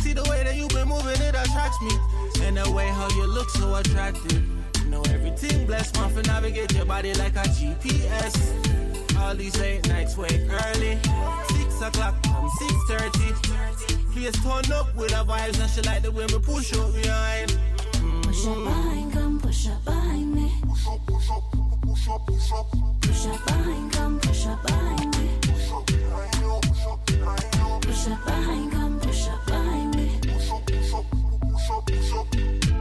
See the way that you been moving, it attracts me. And the way how you look so attractive. You know everything blessed, man, for navigate your body like a GPS. All these late nights, wake early. 6 o'clock, come 6:30. Please turn up with the vibes and she like the way we push up behind. Push up behind, come push up behind me. Push up, push up, push up, push up. Push up behind, come push up behind me. Push up behind you, push up behind you. Push up behind, come push up behind me. Push up, push up, push up, push up.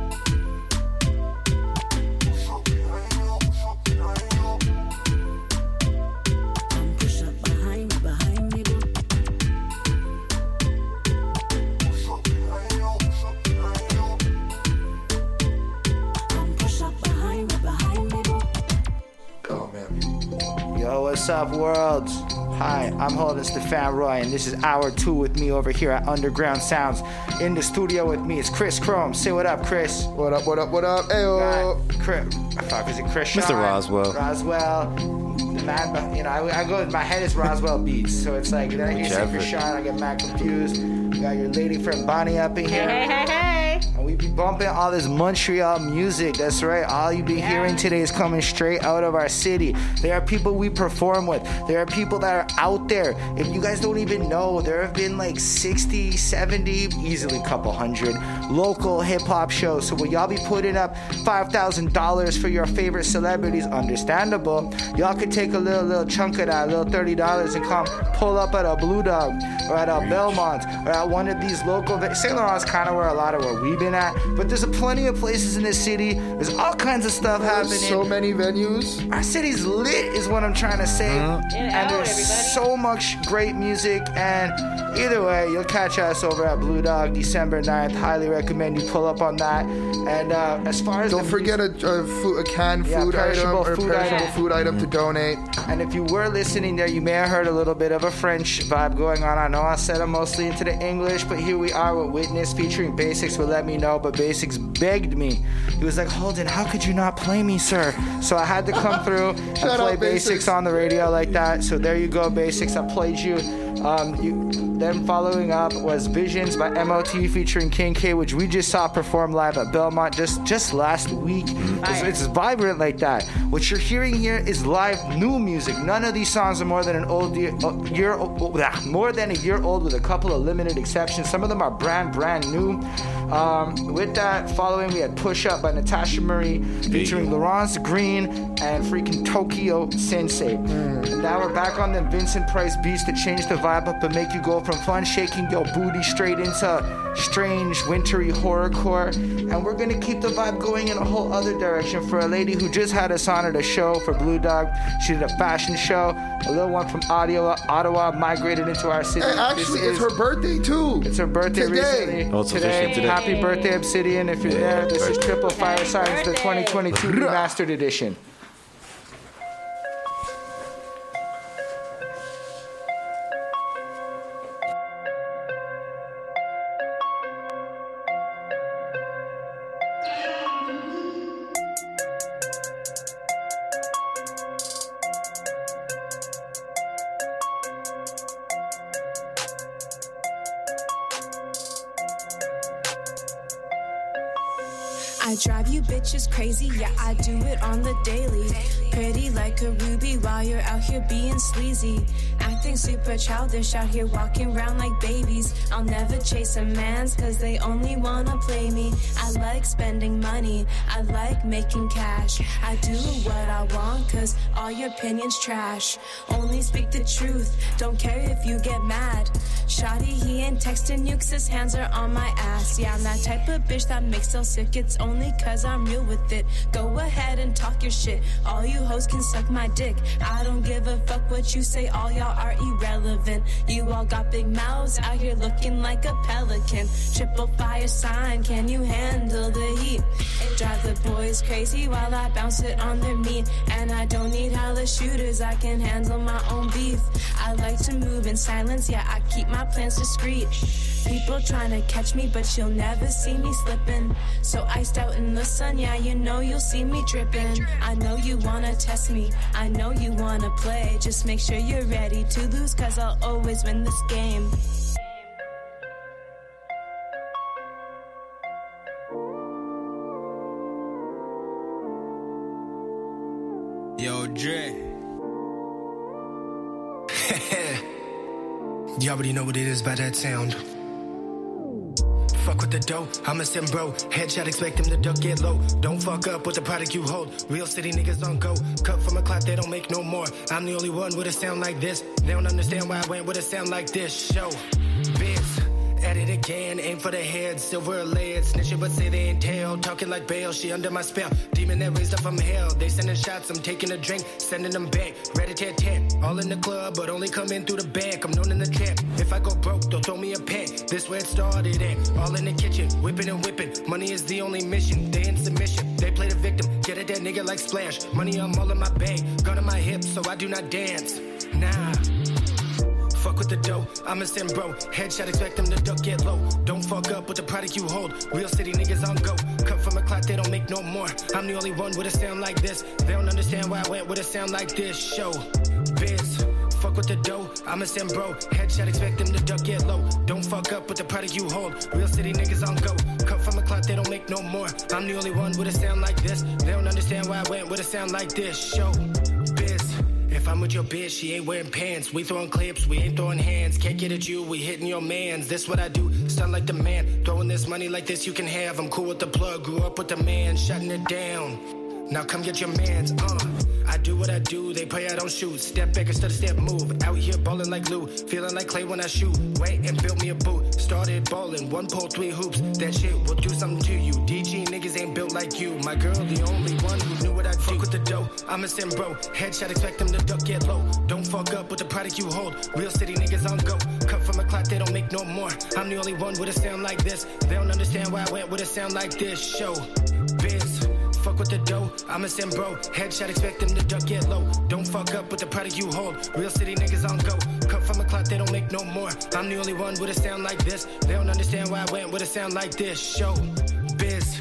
Push up behind you, push up behind you. Come push up behind me, boo. Push up behind you, push up behind you. Come push up behind me, boo. Oh man. Yo, what's up, world? Hi, I'm Holden Stefan Roy, and this is hour 2 with me over here at Underground Sounds. In the studio with me is Chris Chrome. Say what up, Chris. What up, what up, what up? Ayo. Chris, is it Chris Mr. Sean? Roswell. Roswell. The man, you know, I go, my head is Roswell Beats, so it's like, then I hear say Chris Sean, I get mad confused. We got your lady friend Bonnie up in here. Hey. And we be bumping all this Montreal music. That's right. All you be hearing today is coming straight out of our city. There are people we perform with. There are people that are out there. If you guys don't even know, there have been like 60, 70, easily a couple hundred local hip-hop shows. So will y'all be putting up $5,000 for your favorite celebrities? Understandable. Y'all could take a little chunk of that, a little $30, and come pull up at a Blue Dog or at a Belmont or at one of these local... St. Laurent's kind of where we've been at, but there's plenty of places in this city. There's all kinds of stuff happening. So many venues. Our city's lit is what I'm trying to say. And there's so much great music, and either way, you'll catch us over at Blue Dog December 9th. Highly recommend you pull up on that. And as far as don't forget a canned food item or perishable food item to donate. And if you were listening there, you may have heard a little bit of a French vibe going on. I know I said I'm mostly into the English, but here we are with Witness featuring Basics will let me know, but Basics begged me. He was like, Holden, how could you not play me, sir? So I had to come through and play Basics on the radio like that. So there you go, Basics. I played you. Then following up was Visions by MOT featuring King K, which we just saw perform live at Belmont just last week. It's vibrant like that. What you're hearing here is live new music. None of these songs are more than a year old with a couple of limited exceptions. Some of them are brand new. With that, following we had Push Up by Natasha Marie featuring Laurence Green and freaking Tokyo Sensei. And now we're back on them Vincent Price beats to change the vibe up and make you go from fun shaking your booty straight into strange wintry horrorcore. And we're gonna keep the vibe going in a whole other direction for a lady who just had us on at a show for Blue Dog. She did a fashion show. A little one from Ottawa migrated into our city. Hey, actually, it's her birthday too. It's her birthday recently. Today. Happy birthday, Obsidian. If you're there, this is Triple Fire Signs, the 2022 Remastered Edition. I drive you bitches crazy, yeah, I do it on the daily. Pretty like a ruby while you're out here being sleazy. Acting super childish out here walking around like babies. I'll never chase a man's cause they only wanna play me. I like spending money, I like making cash. I do what I want cause all your opinions trash. Only speak the truth, don't care if you get mad. Shawty, he ain't texting you cause his hands are on my ass. Yeah, I'm that type of bitch that makes self sick. It's only cause I'm real with it. Go ahead and talk your shit. All you hoes can suck my dick. I don't give a fuck what you say. All y'all are irrelevant. You all got big mouths out here looking like a pelican. Triple fire sign, can you handle the heat? Drive the boys crazy while I bounce it on their meat. And I don't need hella shooters, I can handle my own beef. I like to move in silence, yeah, I keep my plans discreet. People trying to catch me, but you'll never see me slipping. So iced out in the sun, yeah, you know you'll see me dripping. I know you wanna test me, I know you wanna play. Just make sure you're ready to lose, cause I'll always win this game. Yo, Dre. You already know what it is by that sound. Fuck with the dough, I'm a sim bro. Headshot, expect them to duck, get low. Don't fuck up with the product you hold. Real city niggas on go. Cut from a clock, they don't make no more. I'm the only one with a sound like this. They don't understand why I went with a sound like this. Show, biz. At it again, aim for the head, silver layered, snitching but say they ain't tail, talking like Bale, she under my spell, demon that raised up from hell, they sending shots, I'm taking a drink, sending them back, rat-a-tat-tat, all in the club, but only come in through the back, I'm known in the trap, if I go broke, don't throw me a pack, this where it started at, all in the kitchen, whipping and whipping, money is the only mission, they in submission, they play the victim, get at that nigga like Splash, money I'm all in my bag, gun on my hip, so I do not dance, nah. Fuck with the dough, I'm a sim bro. Headshot, expect them to duck, get low. Don't fuck up with the product you hold. Real city niggas on go. Cut from a clock, they don't make no more. I'm the only one with a sound like this. They don't understand why I went with a sound like this. Show, biz. Fuck with the dough, I'm a sim bro. Headshot, expect them to duck, get low. Don't fuck up with the product you hold. Real city niggas on go. Cut from a clock, they don't make no more. I'm the only one with a sound like this. They don't understand why I went with a sound like this. Show, biz. If I'm with your bitch, she ain't wearing pants. We throwing clips, we ain't throwing hands. Can't get at you, we hitting your mans. This what I do, stun like the man. Throwing this money like this you can have. I'm cool with the plug, grew up with the man, shutting it down. Now come get your mans, I do what I do, they pray I don't shoot. Step back instead of step move. Out here ballin' like Lou, feeling like Clay when I shoot. Wait and built me a boot. Started ballin', 1 pole, 3 hoops. That shit will do something to you. DG niggas ain't built like you. My girl, the only one who knew what I do. Fuck with the dough, I'm a sim bro. Headshot, expect them to duck, get low. Don't fuck up with the product you hold. Real city niggas on go. Cut from a clock, they don't make no more. I'm the only one with a sound like this. They don't understand why I went with a sound like this. Show, biz. Fuck with the dough, I'm a sim bro. Headshot, expect them to duck, get low. Don't fuck up with the product you hold. Real city niggas on go. Cut from a clock, they don't make no more. I'm the only one with a sound like this. They don't understand why I went with a sound like this. Show, biz.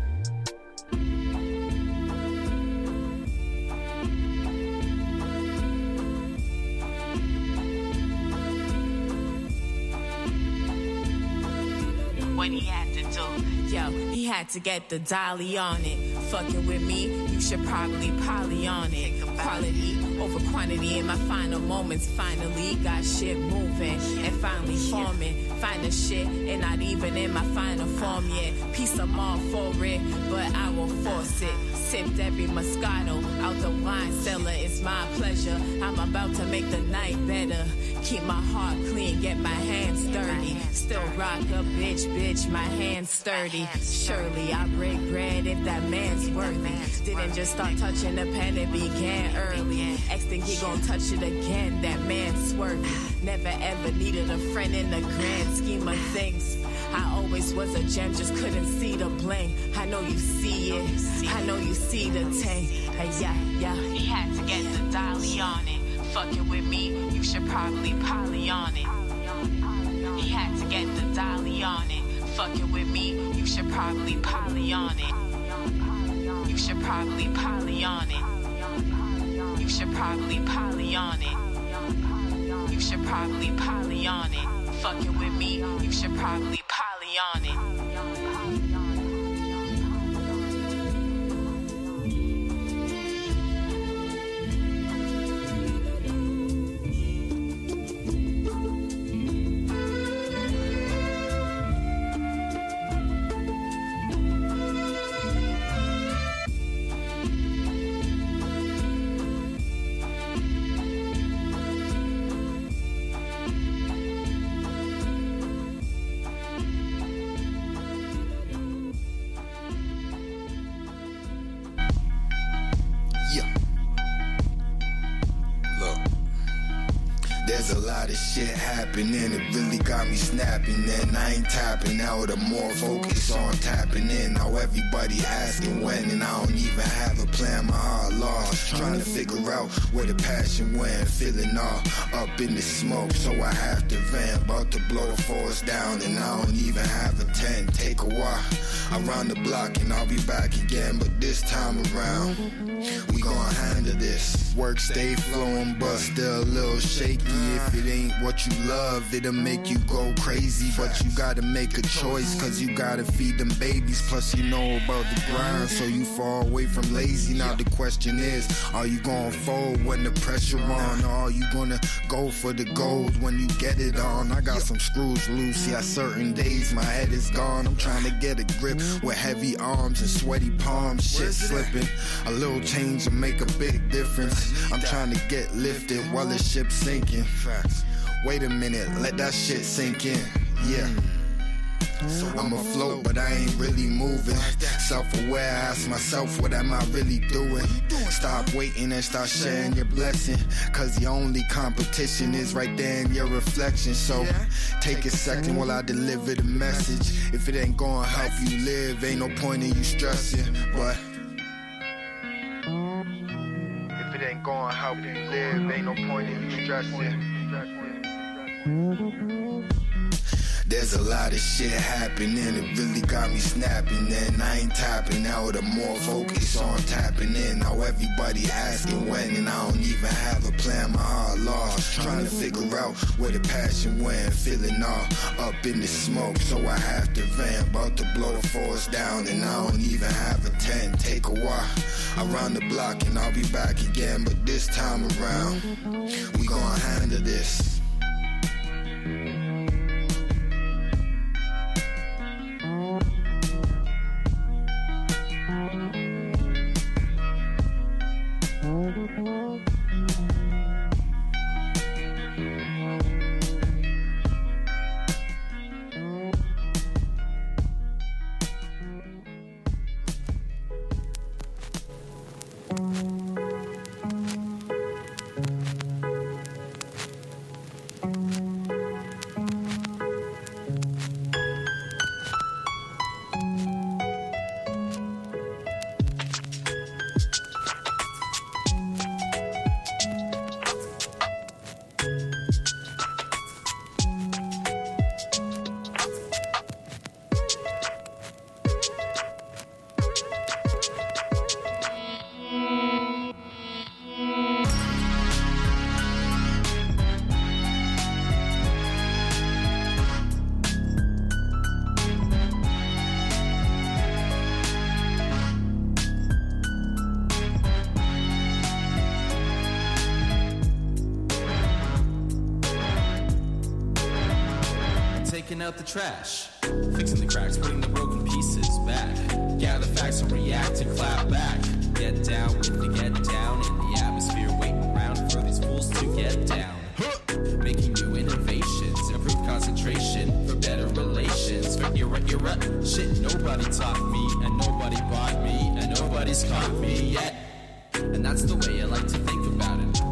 What he had to do, yo, he had to get the dolly on it. Fucking with me, you should probably poly on it. Quality over quantity in my final moments. Finally got shit moving and finally forming. Find the shit and not even in my final form yet. Peace, I'm all for it, but I won't force it. Sipped every Moscato out the wine cellar. It's my pleasure. I'm about to make the night better. Keep my heart clean, get my hands dirty. Still rock a bitch, my hands sturdy. Surely I break bread if that man's worthy. Didn't just start touching the pen, it began early. Ex think he gon' touch it again, that man's swervy. Never ever needed a friend in the grand scheme of things. I always was a gem, just couldn't see the bling. I know you see it, I know you see the tank. Yeah. He had to get the dolly on it. Fucking with me, you should probably poly on it. He had to get the dolly on it. Fucking with me, you should probably poly on it. You should probably poly on it. You should probably poly on it. You should probably poly on it. Fucking with me, you should probably poly on it. Shit happening, it really got me snapping. And I ain't tapping out, I'm more focused on tapping in. Now everybody asking when, and I don't even have a plan. My heart lost, trying to figure out where the passion went. Feeling all up in the smoke, so I have to vent. About to blow a force down, and I don't even have a tent. Take a while, around the block and I'll be back again. But this time around, we gon' handle this. Work stay flowing, but still a little shaky. If it ain't what you love, it'll make you go crazy. But you gotta make a choice, cause you gotta feed them babies. Plus you know about the grind, so you fall away from lazy. Now the question is, are you gonna fold when the pressure on? Or are you gonna go for the gold when you get it on? I got some screws loose, yeah, certain days my head is gone. I'm trying to get a grip with heavy arms and sweaty palms. Shit slipping, a little change will make a big difference. I'm trying to get lifted while the ship's sinking. Wait a minute, let that shit sink in. Yeah. I'm afloat, but I ain't really moving. Self-aware, I ask myself, what am I really doing? Stop waiting and start sharing your blessing, cause the only competition is right there in your reflection. So take a second while I deliver the message. If it ain't gonna help you live, ain't no point in you stressing. But if it ain't gonna help you live, ain't no point in you stressing. There's a lot of shit happening, it really got me snapping. And I ain't tapping out, I'm more focused on tapping in. Now everybody asking when, and I don't even have a plan, my heart lost. Trying to figure out where the passion went, feeling all up in the smoke, so I have to vent. About to blow the force down, and I don't even have a tent. Take a while around the block and I'll be back again. But this time around, we gon' handle this. Out the trash, fixing the cracks, putting the broken pieces back. Gather facts and react and clap back. Get down with the get down in the atmosphere, waiting around for these fools to get down. Making new innovations, improve concentration for better relations. For era, shit nobody taught me, and nobody bought me, and nobody's caught me yet. And that's the way I like to think about it.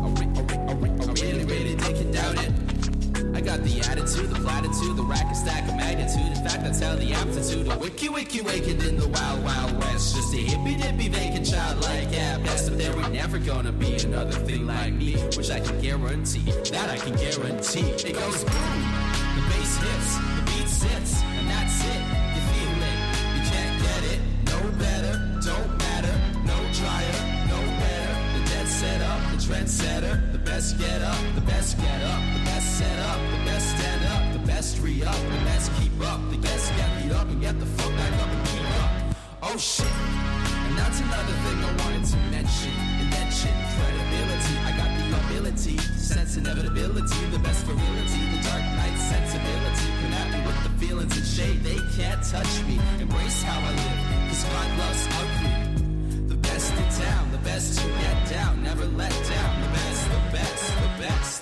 I really didn't doubt it. I got the attitude, the platitude, the rack and stack of magnitude. In fact, that's how the amplitude of wiki waking in the wild, wild west. Just a hippy-dippy vacant child like best. But there ain't never gonna be another thing like me, which I can guarantee, that I can guarantee. It goes boom, the bass hits, the beat sits, and that's it. You feel it, you can't get it, no better, don't matter, no drier, no better. The dead set up, the trendsetter, the best get up, the best get up, the best set up, the best stand up, the best re-up, the best keep up, the best get beat up and get the fuck back up and keep up. Oh shit, and that's another thing I wanted to mention. Invention, credibility, I got the ability, sense inevitability, the best virility, the dark night sensibility. Come at me with the feelings and shade, they can't touch me. Embrace how I live, cause God loves ugly. The best in town, the best to get down, never let down. The best, the best, the best.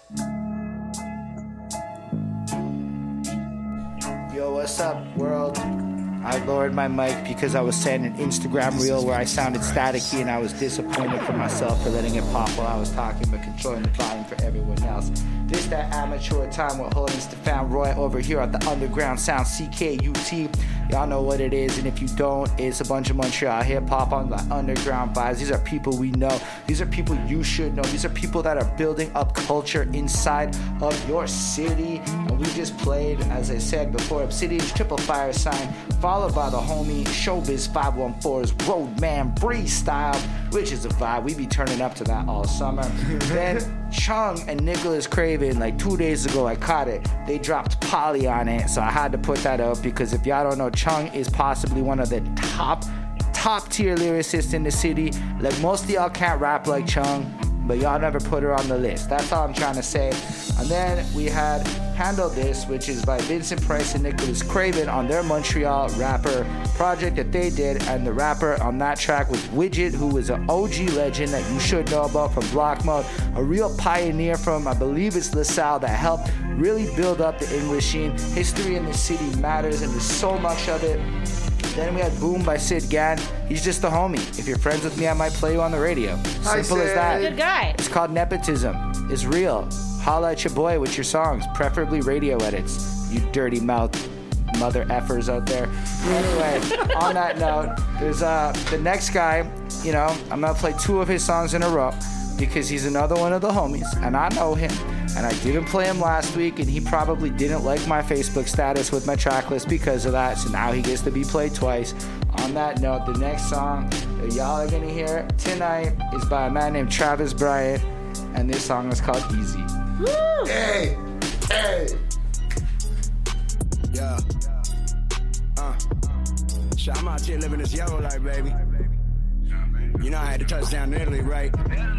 Yo, what's up, world? I lowered my mic because I was sending an Instagram reel where I sounded staticky and I was disappointed for myself for letting it pop while I was talking, but controlling the volume for everyone else. This that amateur time with holding Stefan Roy over here at the Underground Sound CKUT. Y'all know what it is, and if you don't, it's a bunch of Montreal hip-hop on the underground vibes. These are people we know. These are people you should know. These are people that are building up culture inside of your city. And we just played, as I said before, Obsidian's Triple Fire Sign, followed by the homie Showbiz 514's Roadman Breeze Style, which is a vibe. We be turning up to that all summer. Then Chung and Nicholas Craven, like 2 days ago, I caught it. They dropped Polly on it, so I had to put that up because if y'all don't know, Chung is possibly one of the top tier lyricists in the city. Like, most of y'all can't rap like Chung, but y'all never put her on the list. That's all I'm trying to say. And then we had Handle This, which is by Vincent Price and Nicholas Craven on their Montreal rapper project that they did. And the rapper on that track was Widget, who is an OG legend that you should know about from Block Mode, a real pioneer from, I believe it's LaSalle, that helped really build up the English scene. History in the city matters, and there's so much of it. Then we had Boom by Sid Gann. He's just a homie. If you're friends with me, I might play you on the radio. Simple as that. Good guy. It's called Nepotism. It's real. Holla at your boy with your songs, preferably radio edits. You dirty mouth mother effers out there. Anyway, on that note, there's the next guy. You know, I'm gonna play 2 of his songs in a row because he's another one of the homies, and I know him. And I didn't play him last week, and he probably didn't like my Facebook status with my track list because of that, so now he gets to be played twice. On that note, the next song that y'all are gonna hear tonight is by a man named Travis Bryant, and this song is called Easy. Woo! Hey! Yeah. So I'm out here living this yellow life, baby. You know I had to touch down in Italy, right?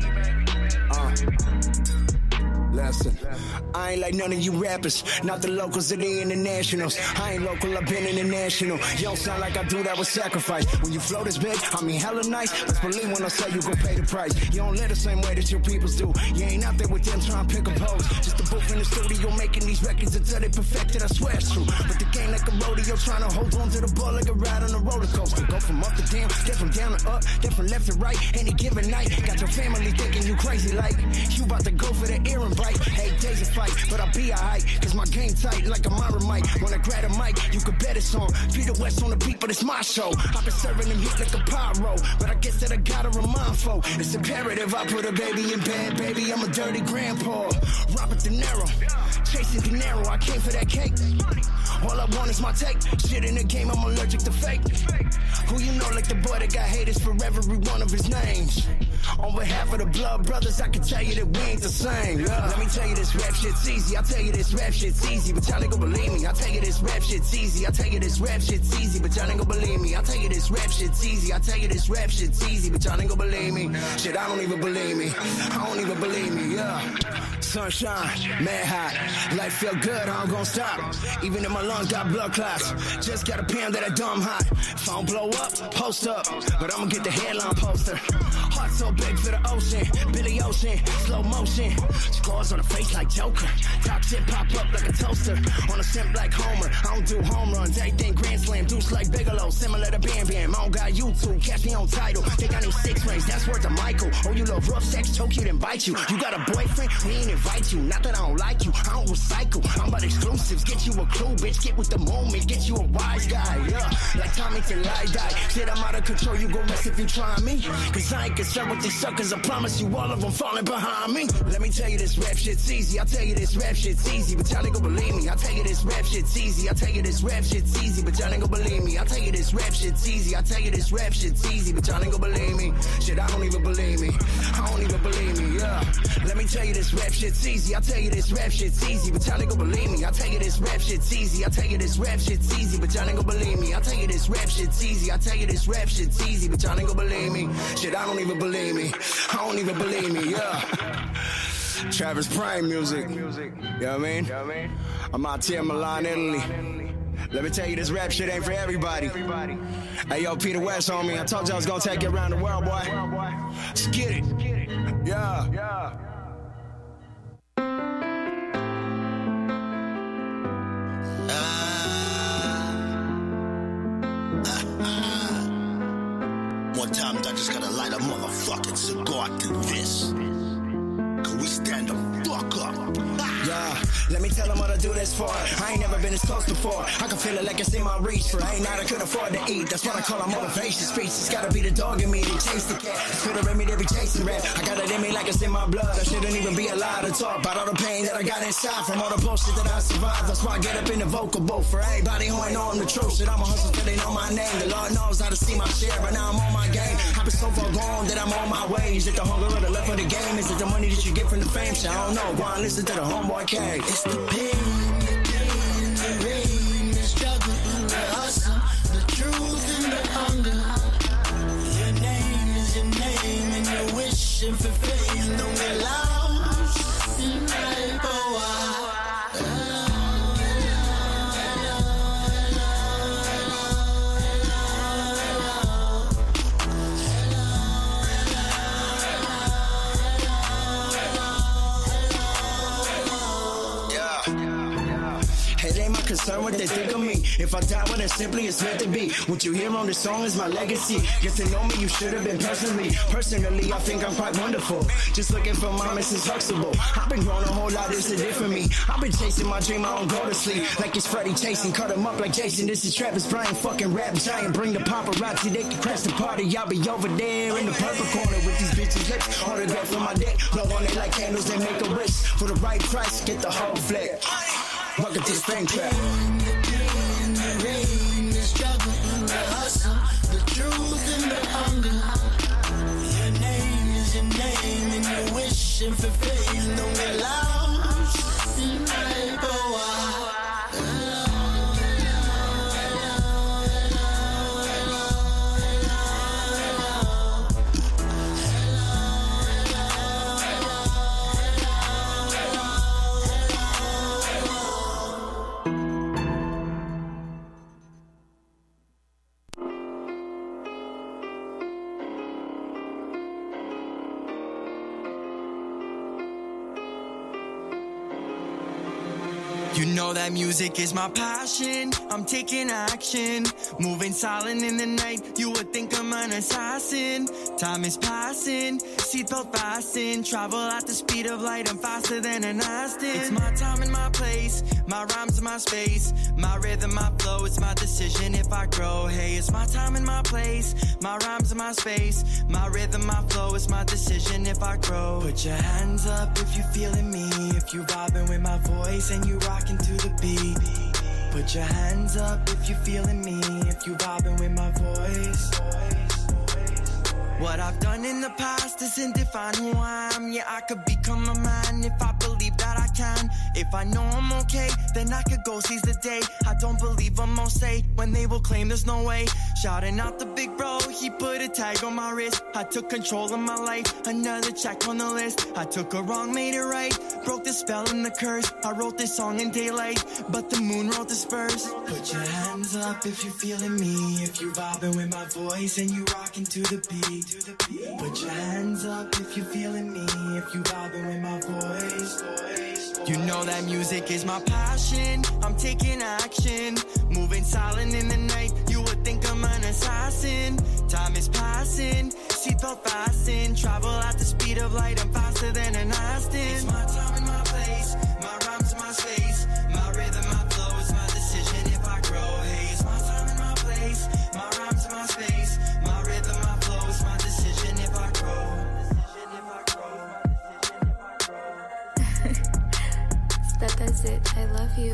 Listen, I ain't like none of you rappers, not the locals or the internationals. I ain't local, I've been international. You don't sound like I do that with sacrifice. When you flow this big, I mean hella nice. Let's believe when I say you gon' pay the price. You don't live the same way that your peoples do. You ain't out there with them trying to pick a pose. Just a booth in the studio making these records until they perfected, I swear it's true. But the game like a rodeo, trying to hold on to the ball like a ride on a roller coaster. Go from up to down, then from down to up, then from left to right. Any given night, got your family thinking you crazy like you about to go for the ear and bite. 8 days of fight, but I'll be alright, cause my game tight like a Myra mic. When I grab a mic, you can bet it's on. Peter West on the beat, but it's my show. I've been serving them heat like a pyro, but I guess that I gotta remind folk. It's imperative I put a baby in bed, baby, I'm a dirty grandpa. Robert De Niro, chasing dinero, I came for that cake. All I want is my take. Shit in the game, I'm allergic to fake. Who you know like the boy that got haters for every one of his names. On behalf of the blood brothers, I can tell you that we ain't the same. Let me tell you this rap shit's easy. I tell you this rap shit's easy, but y'all ain't gon' believe me. I tell you this rap shit's easy. I tell you this rap shit's easy, but y'all ain't gon' believe me. I tell you this rap shit's easy. I tell you this rap shit's easy, but y'all ain't gon' believe me. Shit, I don't even believe me. I don't even believe me, yeah. Sunshine, mad hot. Life feel good, I don't gon' stop. Even if my lungs got blood clots. Just got a pound that I dumb hot. If I don't blow up, post up. But I'ma get the headline poster. Heart so big for the ocean. Billy Ocean, slow motion. Scars on the face like Joker. Top shit pop up like a toaster. On a simp like Homer. I don't do home runs, everything grand slam. Deuce like Bigelow, similar to Bam Bam. I don't got YouTube, catch me on title. Think I need 6 rings, that's worth of Michael. Oh, you love rough sex, choke you, then bite you. You got a boyfriend, we ain't invite you. Not that I don't like you, I don't recycle. I'm about exclusives, get you a clue, bitch. Get with the moment, get you a wise guy, yeah. Like Tommy can lie, die. Said I'm out of control, you gon' rest if you try me. Cause I ain't concerned with these suckers, I promise you all of them falling behind me. Let me tell you this rap shit's easy. I tell you this rap shit's easy, but y'all ain't gon' believe me. I tell you this rap shit's easy. I tell you this rap shit's easy, but y'all ain't gon' believe me. I tell you this rap shit's easy. I tell you this rap shit's easy, but y'all ain't gon' believe me. Shit, I don't even believe me. I don't even believe me, yeah. Let me tell you this rap shit's easy. I tell you this rap shit's easy, but y'all ain't gon' believe me. I tell you this rap shit's easy. I tell you this rap shit's easy, but y'all ain't gon' believe me. I tell you this rap shit's easy. I tell you this rap shit's easy, but y'all ain't gon' believe me. Shit, I don't even believe me. I don't even believe me, yeah. Travis Prime music. You know what I mean? I'm out here in Milan, Italy. Let me tell you, this rap shit ain't for everybody. Hey, yo, Peter West, homie. I told you I was gonna take it around the world, boy. Let's get it. Yeah. One time, I just gotta light a motherfucking cigar to this. Can we stand the fuck up? Let me tell them what I do this for. I ain't never been this close before. I can feel it like it's in my reach. For ain't night I couldn't afford to eat. That's what I call a motivation speech. It's gotta be the dog in me to chase the cat. Put it in me, they be chasing rap. I got it in me like it's in my blood. I shouldn't even be allowed to talk about all the pain that I got inside from all the bullshit that I survived. That's why I get up in the vocal booth for everybody who ain't know I'm the truth. Shit, I'm a hustle till they know my name. The Lord knows how to see my share, but now I'm on my game. I've been so far gone that I'm on my way. Is it the hunger or the love for the game? Is it the money that you get from the fame? Shit, I don't know. Go on, listen to the homeboy K. It's the pain, the gain, the rain, the struggle, the hustle, the truth and the hunger. Your name is your name and you're wishing for fame. Don't get lost in life, concerned what they think of me. If I die, well then simply it's meant to be. What you hear on this song is my legacy. Get to know me, you should have been personally. Personally, I think I'm quite wonderful. Just looking for my Mrs. Huxtable. I've been growing a whole lot, this is it for me. I've been chasing my dream, I don't go to sleep. Like it's Freddy chasing, cut him up like Jason. This is Travis Bryan, fucking rap giant. Bring the paparazzi, they can crash the party. I'll be over there in the purple corner with these bitches lips. Autograph on my dick, blow on it like candles, they make a wish. For the right price, get the whole flick. Welcome to the fame trap. The rain, the struggle, the hustle, the truth and the hunger. Your name is your name and you're wishing for fame. Don't get lost in life, You know that music is my passion. I'm taking action, moving silent in the night. You would think I'm an assassin. Time is passing, seatbelt fasten. Travel at the speed of light, I'm faster than an Aston. It's my time and my place, my rhymes and my space, my rhythm, my flow. It's my decision if I grow. Hey, it's my time and my place, my rhymes and my space, my rhythm, my flow. It's my decision if I grow. Put your hands up if you feeling me, if you vibing with my voice and you rocking to the beat. Put your hands up if you feeling me, if you vibing with my voice. What I've done in the past doesn't define who I am. Yeah, I could become a man if I believe that I can. If I know I'm okay, then I could go seize the day. I don't believe them, I'll say when they will claim there's no way. Shouting out the big bro, he put a tag on my wrist. I took control of my life, another check on the list. I took a wrong, made it right, broke the spell and the curse. I wrote this song in daylight, but the moon wrote this verse. Put your hands up if you feeling me, if you vibing with my voice and you rocking to the beat. Put your hands up if you feeling me, if you vibing with my voice. You know that music is my passion. I'm taking action, moving silent in the night. You would think I'm an assassin. Time is passing, seatbelt fasten. Travel at the speed of light, I'm faster than an Aston. It's my time and my place, my rhymes and my space, my rhythm, my flow. It's my decision if I grow. Hey, it's my time and my place, my rhymes and my space, my rhythm, my flow. It's my decision if I grow. That's it. I love you.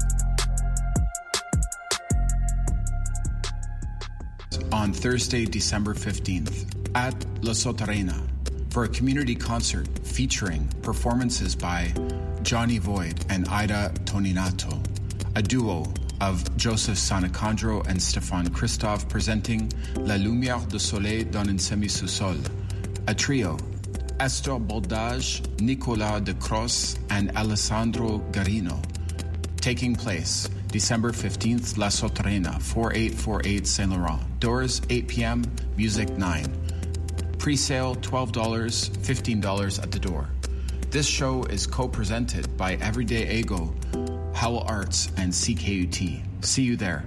On Thursday, December 15th, at La Sotarena, for a community concert featuring performances by Johnny Void and Ida Toninato, a duo of Joseph Sanacandro and Stéphane Christophe presenting La Lumière du Soleil dans un semi-sous-sol, a trio, Astor Baldage, Nicolas de Cross, and Alessandro Garino, taking place December 15th, La Sotarena, 4848 Saint Laurent. Doors 8 p.m., music 9. Pre-sale $12, $15 at the door. This show is co-presented by Everyday Ego, Howl Arts, and CKUT. See you there.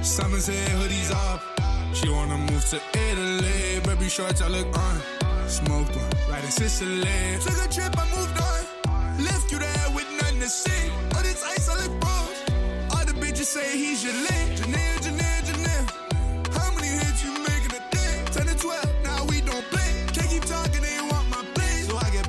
Summer's here, hoodies off. She wanna move to Italy. Baby shorts, I look on. Smoked one, right in Sicily. Took a trip, I moved on. Left you there with nothing to see. All this ice, I look bros. All the bitches say he's your link. Janelle, Janelle, Janelle. How many hits you making a day? 10 to 12, now we don't play. Can't keep talking, they want my place. So I get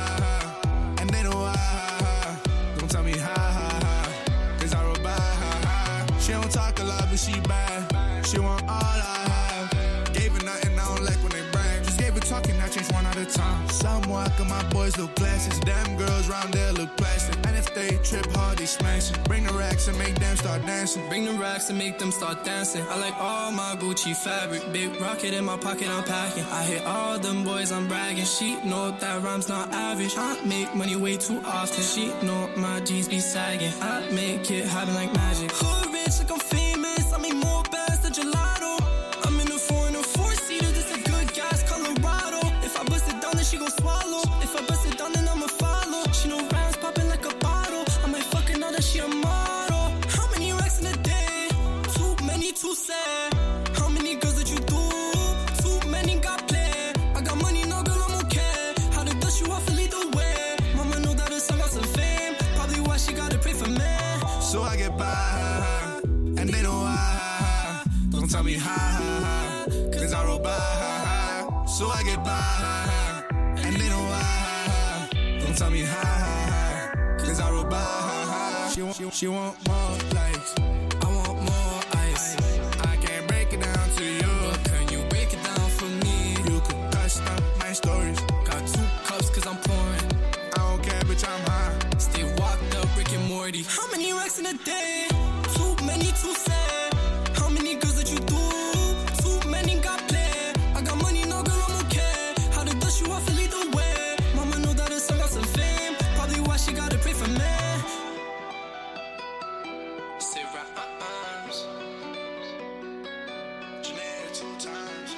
by, and they know why. Don't tell me how, cause I roll by. She don't talk a lot, but she bad. She want all I have. Gave her nothing, I don't like when they brag. Just gave her talking, I changed one at a time. Some walk and my boys look glasses. Damn girls round there look plastic. And if they trip hard, they smashing. Bring the racks and make them start dancing. Bring the racks and make them start dancing. I like all my Gucci fabric. Big rocket in my pocket, I'm packing. I hit all them boys, I'm bragging. She know that rhyme's not average. I make money way too often. She know my G's be sagging. I make it happen like magic. Hood rich, like I'm famous. I make more bands than gelato. I'm in a four-seater. This a good gas, Colorado. If I bust it down, then she gon' swallow. If I bust it down, then I'ma follow. She know rounds popping like a bottle. I might fuck her now that she a model. How many racks in a day? Too many, too sad. How many girls did you do? Too many got play. I got money, no girl, I'm okay. How to dust you off and lead the way. Mama know that it's got some fame. Probably why she gotta pray for me. So I get by, and they know why. Don't tell me how, cause I roll by. So I get by, and they know why. Don't tell me how, cause I roll by. She want more likes, I want more ice. I can't break it down to you, but can you break it down for me? You could custom my stories. Got 2 cups cause I'm pouring. I don't care, bitch, I'm high. Stay walked up, Rick and Morty. How many racks in a day? Too many, too sad. How many girls that you do? Too many got play. I got money, no girl, I'm okay. How to dust you off and lead the way. Mama know that it's got some fame. Probably why she gotta pray for me. Say rhymes. Janelle 2 times.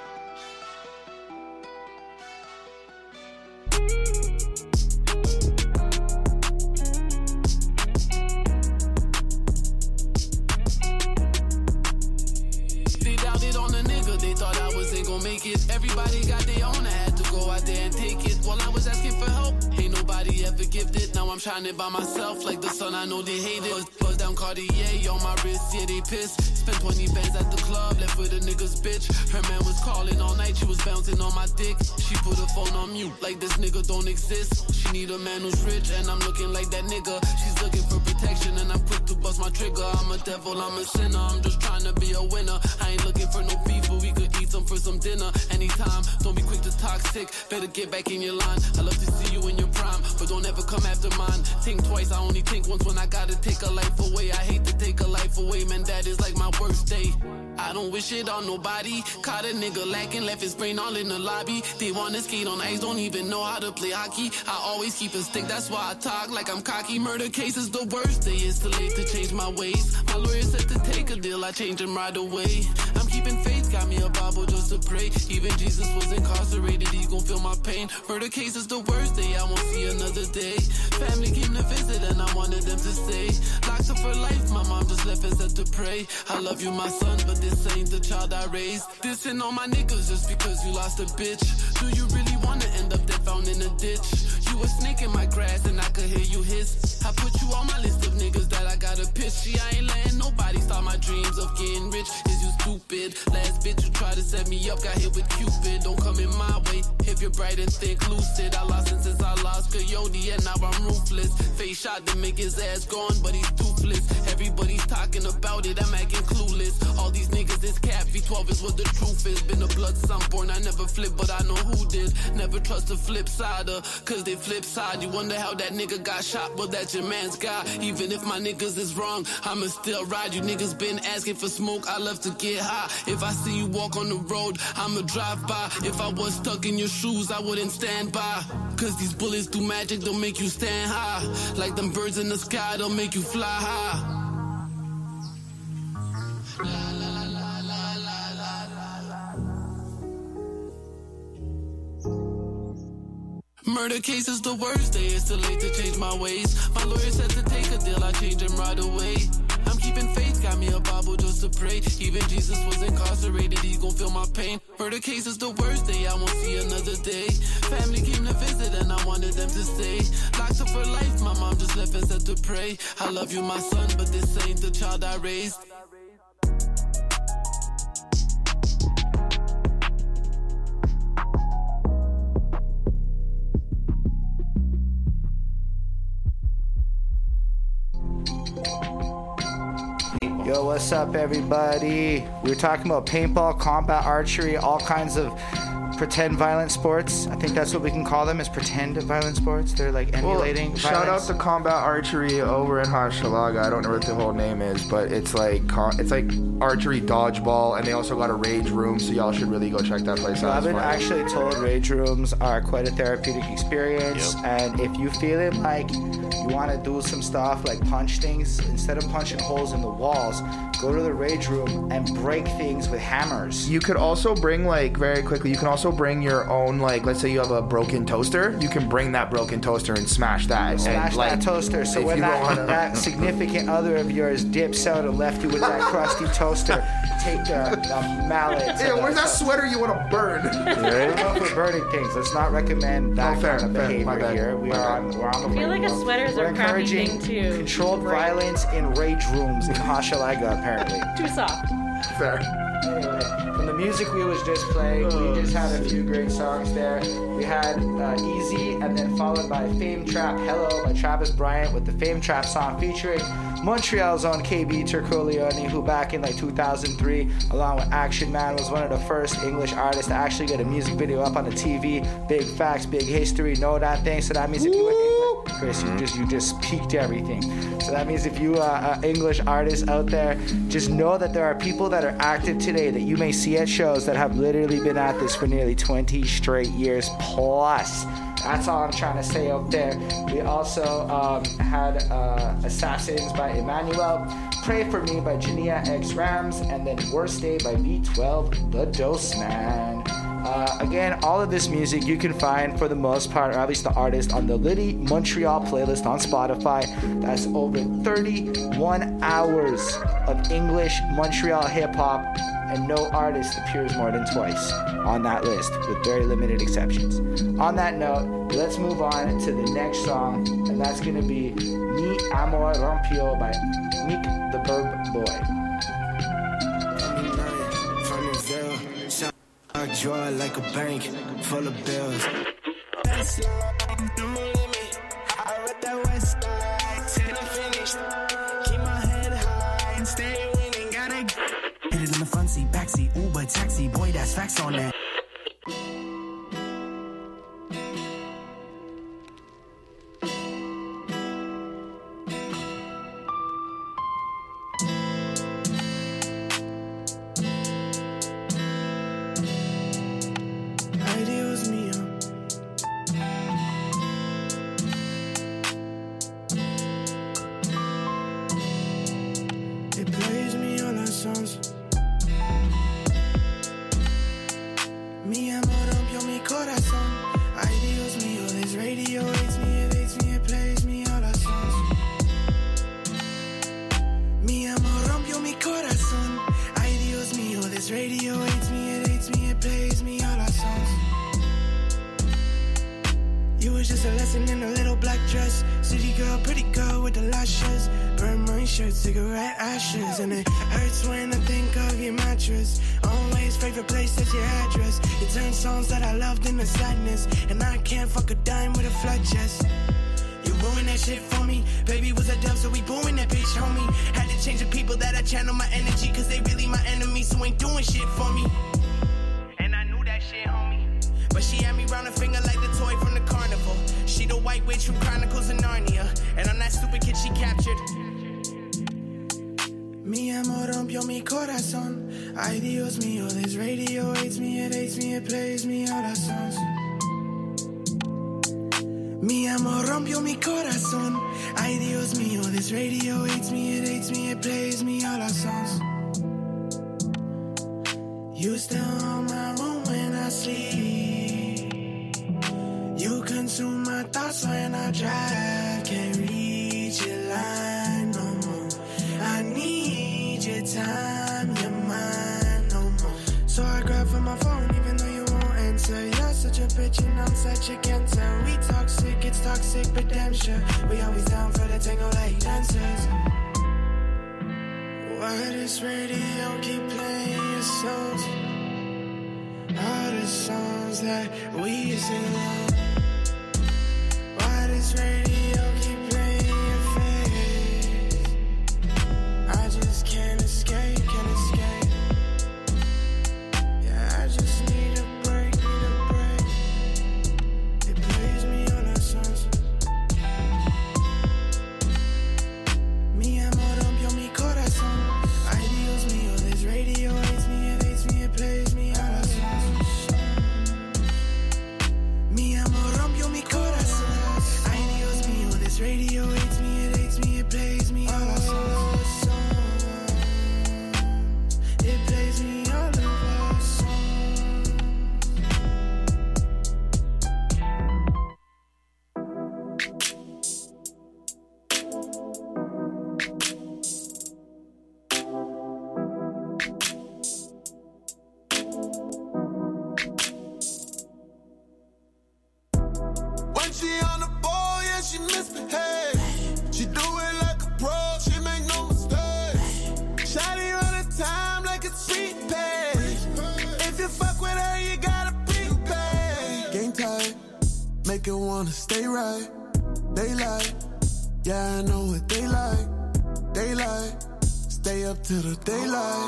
They doubted on a nigga, they thought I wasn't gon' make it. Everybody got their own, I had to go out there and take it. While I was asking for help, ain't nobody ever gifted. Now I'm shining by myself like the sun, I know they hate it. Buzz down Cartier on my wrist, yeah they pissed. Spent 20 bands at the club, left with a nigga's bitch. Her man was calling all night, she was bouncing on my dick. She put her phone on mute, like this nigga don't exist. She need a man who's rich, and I'm looking like that nigga. She's looking for protection, and I'm quick to bust my trigger. I'm a devil, I'm a sinner, I'm just trying to be a winner. I ain't looking for no beef, but we could eat some for some dinner. Anytime, don't be quick to talk sick, better get back in your line. I love to see you in your prime, but don't ever come after mine. Think twice, I only think once when I gotta take a life away. I hate to take a life away, man, that is like my worst day. I don't wish it on nobody. Caught a nigga lacking, left his brain all in the lobby. They wanna skate on ice, don't even know how to play hockey. I always keep a stick, that's why I talk like I'm cocky. Murder case is the worst day, it's too late to change my ways. My lawyer said to take a deal, I changed him right away. I'm keeping faith, got me a Bible just to pray. Even Jesus was incarcerated, he gon' feel my pain. Murder case is the worst day, I won't see another day. Family came to visit and I wanted them to stay. Locked up for life, my mom just left and said to pray. I love you, my son, but this ain't the child I raised. Dissing all my niggas just because you lost a bitch. Do you really wanna end up dead found in a ditch? You a snake in my grass and I could hear you hiss. I put you on my list of niggas that I gotta piss. See, I ain't letting nobody stop my dreams of getting rich. Is you stupid? Last bitch you tried to set me up, got hit with Cupid. Don't come in my way if you're bright and think lucid. I lost him since I lost Coyote and now I'm ruthless. Face shot to make his ass gone, but he's toothless. Everybody's talking about it, I'm acting clueless. All these niggas is cap, V12 is what the truth is. Been a blood son born, I never flip, but I know who did. Never trust the flip sider, cause they flip side. You wonder how that nigga got shot, but that's your man's guy. Even if my niggas is wrong, I'ma still ride. You niggas been asking for smoke, I love to get high. If I see you walk on the road, I'ma drive by. If I was stuck in your shoes, I wouldn't stand by. Cause these bullets do magic, they'll make you stand high. Like them birds in the sky, they'll make you fly high. Murder case is the worst day, it's too late to change my ways. My lawyer said to take a deal, I changed him right away. I'm keeping faith, got me a Bible just to pray. Even Jesus was incarcerated, he gon' feel my pain. Murder case is the worst day, I won't see another day. Family came to visit and I wanted them to stay. Locked up for life, my mom just left and said to pray. I love you, my son, but this ain't the child I raised. Yo, what's up, everybody? We were talking about paintball, combat archery, all kinds of pretend violent sports. I think that's what we can call them, is pretend violent sports. They're like emulating violence. Shout out to combat archery over in Hochelaga. I don't know what the whole name is, but it's like archery dodgeball, and they also got a rage room, so y'all should really go check that place out. I've been actually told rage rooms are quite a therapeutic experience, and if you feeling like you want to do some stuff like punch things, instead of punching holes in the walls, go to the rage room and break things with hammers. You could also bring, like, very quickly, you can also bring your own, like, let's say you have a broken toaster, you can bring that broken toaster and smash that. Smash that toaster, so when that significant other of yours dips out and left you with that crusty toaster, take the mallet. Yeah, where's that sweater you want to burn? Right? For burning things. Let's not recommend that kind of behavior here. We're on the I feel like a sweater is a crappy thing too. Controlled violence in rage rooms in Hochelaga, apparently. Too soft. Fair. Anyway, from the music we was just playing, we just had a few great songs there. We had Easy, and then followed by Fame Trap Hello by Travis Bryant with the Fame Trap song featuring Montreal's own KB Turcoleone, who back in like 2003, along with Action Man, was one of the first English artists to actually get a music video up on the TV. Big facts, big history, know that thing. So that means if you were English, Chris, you just peaked everything. So that means if you are an English artist out there, just know that there are people that are active today that you may see at shows that have literally been at this for nearly 20 straight years plus. That's all I'm trying to say out there. We also had Assassins by Emmanuel, Pray For Me by Jania X Rams, and then Worst Day by V12, The Dose Man. Again, all of this music you can find for the most part, or at least the artist, on the Liddy Montreal playlist on Spotify. That's over 31 hours of English Montreal hip-hop, and no artist appears more than twice on that list, with very limited exceptions. On that note, let's move on to the next song, and that's going to be Mi Amor Rompio by Meek the Burb Boy. Draw like a bank full of bills. I read that west side till I'm finished. Keep my head high and stay winning. Gotta hit it in the front seat, backseat, Uber, taxi. Boy, that's facts on that. Cigarette ashes, and it hurts when I think of your mattress. Always favorite place is your address. You turn songs that I loved into sadness, and I can't fuck a dime with a flat chest. You ruined that shit for me. Baby was a dove, so we booing that bitch, homie. Had to change the people that I channel my energy, cause they really my enemies, so ain't doing shit for me. And I knew that shit, homie. But she had me round her finger like the toy from the carnival. She the white witch from Chronicles of Narnia, and I'm that stupid kid she captured. Mi amor rompió mi corazón. Ay, Dios mío, this radio hates me, it plays me all our songs. Mi amor rompió mi corazón. Ay, Dios mío, this radio hates me, it plays me all our songs. You still on my room when I sleep. You consume my thoughts when I drive. Can't reach your line no more. I need time, you're mine no more. So I grab for my phone even though you won't answer. You're such a bitch and I'm such a cancer. We toxic, it's toxic, but damn sure we always down for the tango like dancers. Why does radio keep playing your songs? All the songs that we sing along. Why does radio keep playing your face? I just can't escape, can't escape. Yeah, I just need a break, need a break. It plays me all our songs. Mi amor rompió mi corazón. Ay Dios mío, this radio hates me, it plays me all our songs. Mi amor rompió mi corazón. Ay Dios mío, this radio hates me, it plays me all our songs. It plays me all of our songs. When she on the ball, yeah, she misbehave. She do it like a pro, she make no mistake. Shawty run the time like it's prepaid. If you fuck with her, you gotta prepay. Game tight, make it wanna stay right. Daylight, yeah, I know what they like. Daylight, stay up till the daylight.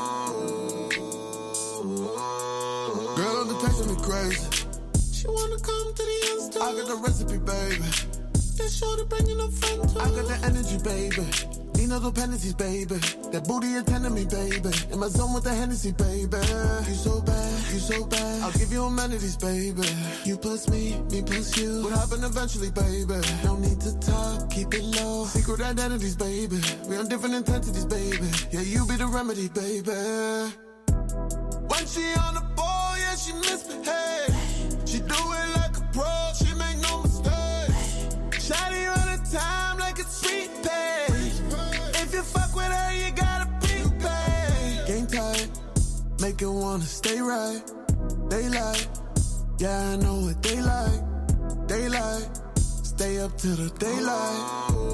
Girl on the texting me crazy. She wanna come to the Insta. I got the recipe, baby. Just show the bringing up friends. I got the energy, baby. Need no dependencies, baby. That booty attending me, baby. In my zone with the Hennessy, baby. You so bad, you so bad. I'll give you amenities, baby. You plus me plus you. What happen eventually, baby? No need to talk, keep it low. Secret identities, baby. We on different intensities, baby. Yeah, you be the remedy, baby. When she on the ball, yeah, she misbehave. She do it like a pro, she make no mistake. Shawty run the time like it's prepaid. If you fuck with her, you gotta prepay. Game tight, make it wanna stay right. Daylight, yeah, I know what they like. Daylight, stay up till the daylight.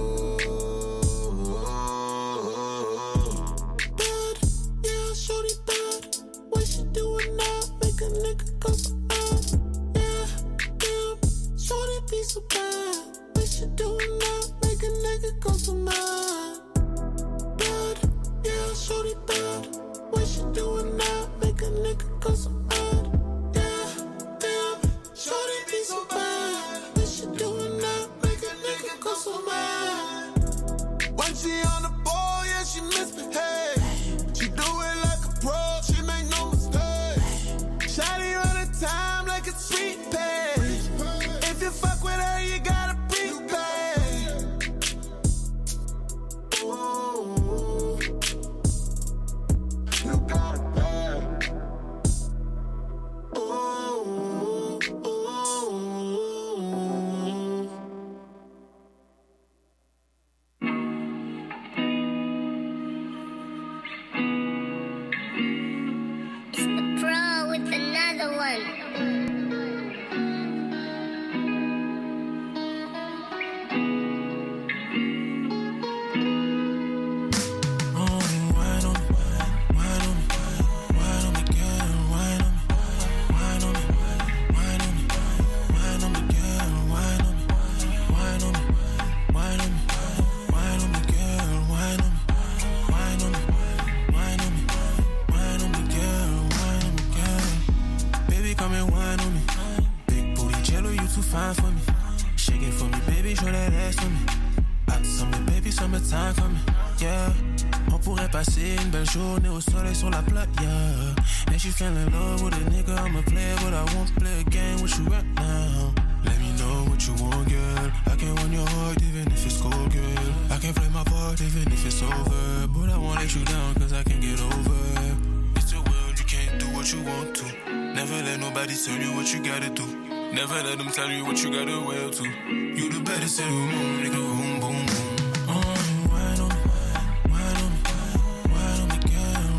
Bad, yeah, shorty bad. What she doing now? Make a nigga go so bad. Yeah, damn, shorty be so bad. What she doing now? Make a nigga go so mad. Bad, yeah, shorty bad. What she doing now? Make a nigga go so mad. Yeah, damn, shorty be so bad. What she doing now? Make a nigga go so mad. When she on the ball, yeah, she misbehave. She do it like a pro, she make no mistake. Shawty run the time like it's prepaid. If you fuck with her, you gotta prepay. Ooh, you gotta pay. Ooh, It's the pro with another one. Fine for me, shake it for me, baby, show that ass for me. Hot summer, baby, summertime for me, yeah. On pourrait passer une belle journée au soleil sur la plage, yeah. And she fell in love with a nigga, I'm a player, but I won't play a game with you right now. Let me know what you want, girl. I can win your heart even if it's cold, girl. I can play my part even if it's over, but I won't let you down cause I can't get over. It's a world, you can't do what you want to. Never let nobody tell you what you gotta do. Never let them tell you what you gotta wear to. You the baddest in the room, nigga, boom, boom, boom. Wine on me, wine on me, wine on me, girl,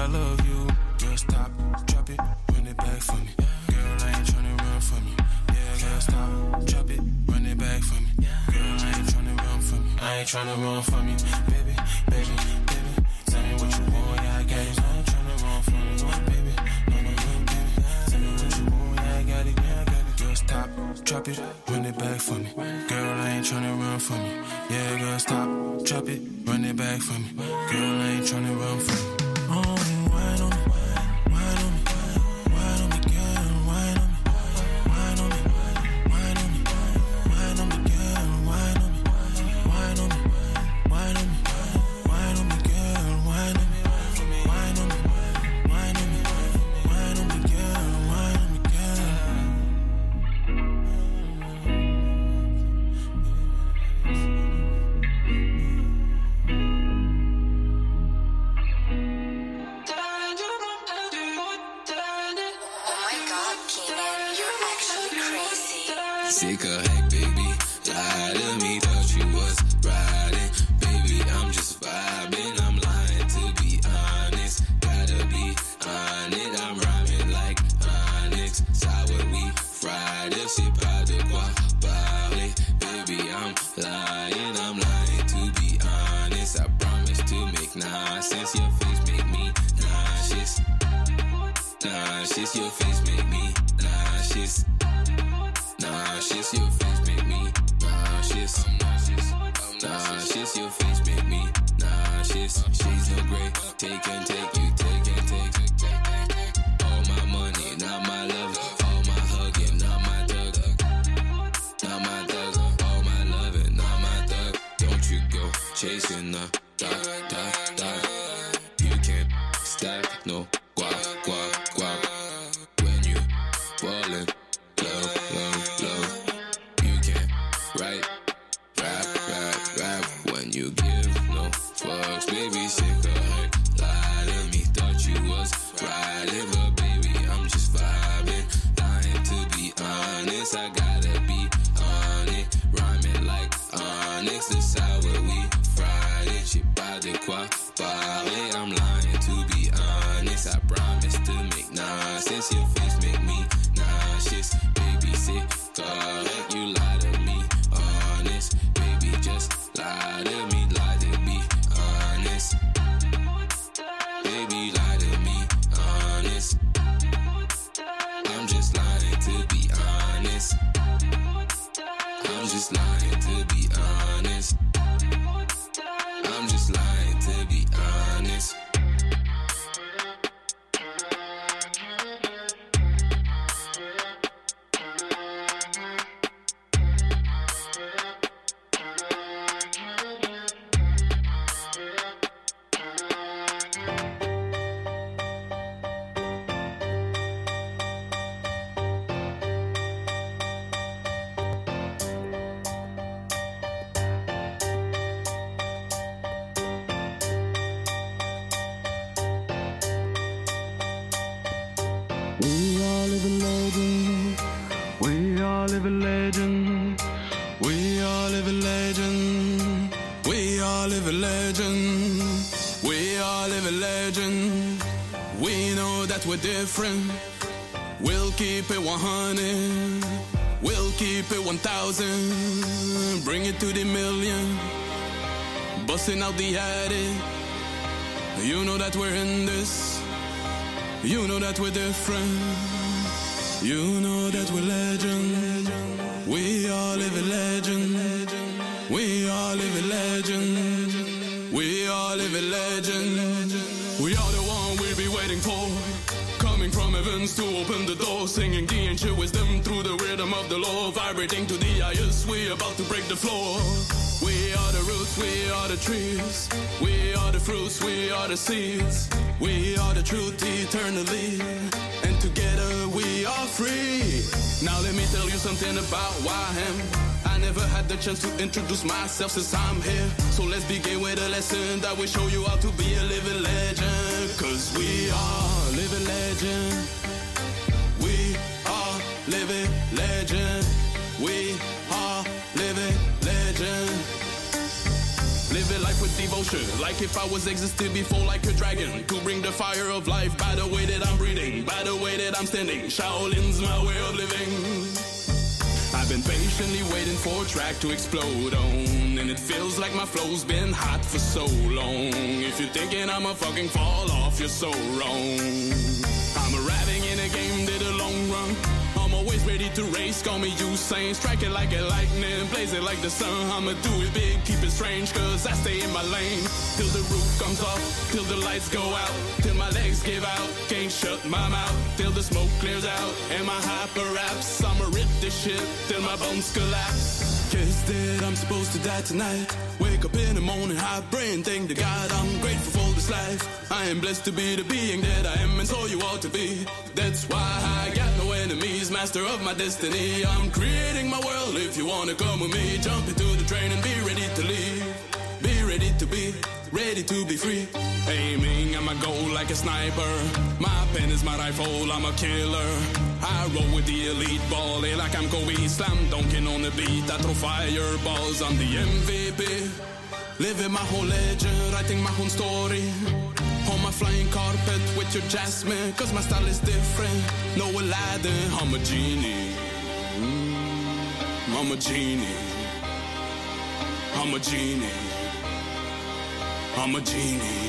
I love you. Girl, stop, drop it, run it back for me. Girl, I ain't tryna run from you. Yeah, girl, stop, drop it, run it back for me. Girl, I ain't tryna run from you. I ain't tryna run from you. Baby, baby, baby, tell me what you want, yeah, I got it. I ain't tryna run from you. Baby, no, no, no, baby, tell me what you want, yeah, I got it, yeah, I got it. Girl, stop, drop it, run it back for me. Girl, I ain't tryna run from you. Yeah, girl, stop, drop it, run it back for me. Girl, I ain't tryna run from you. Oh, wine on me, wine on me, wine on me, girl, wine on me, wine on me, wine on me, wine on me, girl, wine on me, wine on me, wine on me, wine on me, girl, wine on me, wine on me, wine on me, wine on me, girl, wine on me, girl. Sick of heck, baby. Lie to me, thought you was riding. Baby, I'm just vibing. I'm lying to be honest. Gotta be on it. I'm rhyming like Onyx. Sour we fried it. C'est pas de quoi parler. Baby, I'm lying to be honest. I promise to make nonsense. Your face make me nauseous. Nauseous, your face make me nauseous. Nauseous, your face make me nauseous. Nauseous, your face make me nauseous. Shades of grey, take and take, you take and take. All my money, not my love. All my hugging, not my thug. Not my thug. All my loving, not my thug. Don't you go chasing the dot. You can't stack no guap. When you ballin'. Love. You can't write, rap when you give no fucks. Baby, sick of her. Lie to me, thought you was riding, but baby, I'm just vibing. Lying to be honest, I gotta be on it. Rhyming like Onyx, the sour we fried it. Shit pas de quoi parler. I'm lying to be honest. I promise to make nonsense. Your face make me nauseous. Baby, sick of you lie to me, honest. Baby, just lie to me, lie to be honest. Baby, lie to me, honest. I'm just lying to be honest. I'm just lying to be honest. I'm just lying to be honest. We're different. We'll keep it 100. We'll keep it 1,000. Bring it to the million. Busting out the attic. You know that we're in this. You know that we're different. You know that we're legend. We all live a legend. We all live a legend. We all live a legend. We are the one we'll be waiting for. Coming from heavens to open the door, singing the ancient wisdom through the rhythm of the law, vibrating to the highest. We about to break the floor. We are the roots, we are the trees. We are the fruits, we are the seeds. We are the truth eternally, and together we are free. Now let me tell you something about why I am. I never had the chance to introduce myself since I'm here. So let's begin with a lesson that will show you how to be a living legend. Cause we are living legend. We are living legend. We are living legend. Living life with devotion, like if I was existed before like a dragon, to bring the fire of life by the way that I'm breathing, by the way that I'm standing. Shaolin's my way of living. I've been patiently waiting for a track to explode on, and it feels like my flow's been hot for so long. If you're thinking I'ma fucking fall off, you're so wrong. I'm arriving in a game that a long run. I'm always ready to race, call me Usain. Strike it like a lightning, blaze it like the sun. I'ma do it big, keep it strange, cause I stay in my lane. Till the roof comes off, till the lights go out, till my legs give out, can't shut my mouth, till the smoke clears out, and my hyper raps. I'ma rip this shit till my bones collapse. Guess that I'm supposed to die tonight. Wake up in the morning, high brain, thank to God I'm grateful for this life. I am blessed to be the being that I am, and so you ought to be. That's why I got no enemies, master of my destiny. I'm creating my world. If you wanna come with me, jump into the train and be ready to leave. Be ready to be, ready to be free. Aiming at my goal like a sniper. My pen is my rifle, I'm a killer. I roll with the elite ball, like I'm Kobe, slam dunking on the beat. I throw fireballs, I'm the MVP. Living my whole legend, writing my own story. On my flying carpet with your jasmine, cause my style is different. No Aladdin, I'm a genie. I'm a genie. I'm a genie. I'm a genie.